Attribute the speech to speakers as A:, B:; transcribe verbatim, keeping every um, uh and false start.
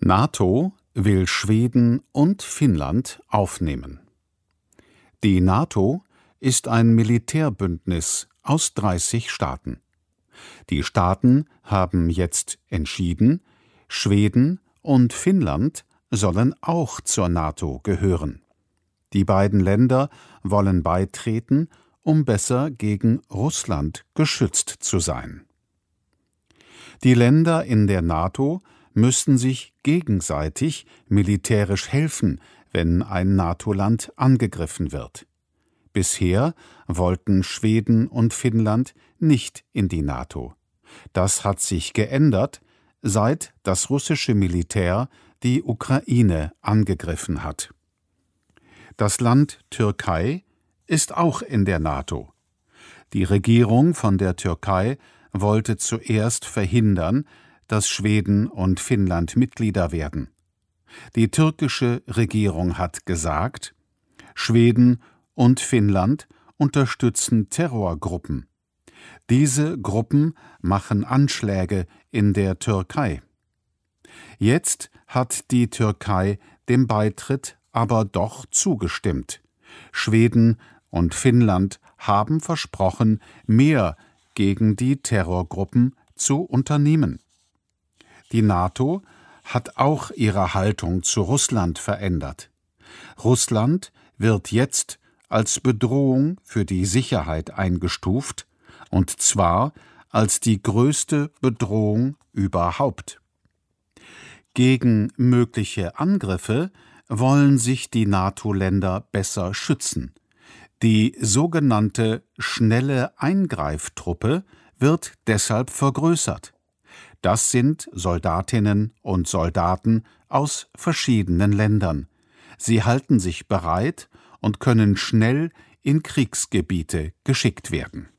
A: NATO will Schweden und Finnland aufnehmen. Die NATO ist ein Militärbündnis aus dreißig Staaten. Die Staaten haben jetzt entschieden, Schweden und Finnland sollen auch zur NATO gehören. Die beiden Länder wollen beitreten, um besser gegen Russland geschützt zu sein. Die Länder in der NATO müssten sich gegenseitig militärisch helfen, wenn ein NATO-Land angegriffen wird. Bisher wollten Schweden und Finnland nicht in die NATO. Das hat sich geändert, seit das russische Militär die Ukraine angegriffen hat. Das Land Türkei ist auch in der NATO. Die Regierung von der Türkei wollte zuerst verhindern, dass Schweden und Finnland Mitglieder werden. Die türkische Regierung hat gesagt, Schweden und Finnland unterstützen Terrorgruppen. Diese Gruppen machen Anschläge in der Türkei. Jetzt hat die Türkei dem Beitritt aber doch zugestimmt. Schweden und Finnland haben versprochen, mehr gegen die Terrorgruppen zu unternehmen. Die NATO hat auch ihre Haltung zu Russland verändert. Russland wird jetzt als Bedrohung für die Sicherheit eingestuft, und zwar als die größte Bedrohung überhaupt. Gegen mögliche Angriffe wollen sich die NATO-Länder besser schützen. Die sogenannte schnelle Eingreiftruppe wird deshalb vergrößert. Das sind Soldatinnen und Soldaten aus verschiedenen Ländern. Sie halten sich bereit und können schnell in Kriegsgebiete geschickt werden.